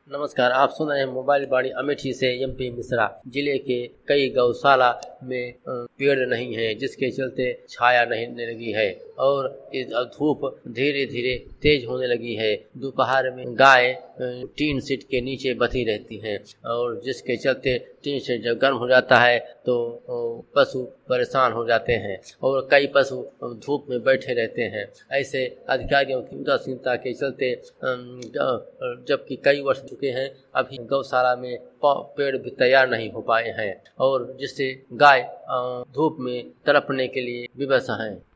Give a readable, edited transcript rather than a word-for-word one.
नमस्कार, आप सुन रहे हैं मोबाइल वाणी अमेठी से एमपी मिश्रा। जिले के कई गौशाला में पेड़ नहीं है, जिसके चलते छाया नहीं लगी है और धूप धीरे धीरे तेज होने लगी है। दोपहर में गाय टीन सीट के नीचे बंधी रहती हैं और जिसके चलते टीन सीट जब गर्म हो जाता है तो पशु परेशान हो जाते हैं और कई पशु धूप में बैठे रहते हैं। ऐसे अधिकारियों की उदासीनता के चलते जबकि कई वर्ष चुके हैं, अभी गौशाला में पेड़ भी तैयार नहीं हो पाए हैं और जिससे गाय धूप में तड़पने के लिए विवश हैं।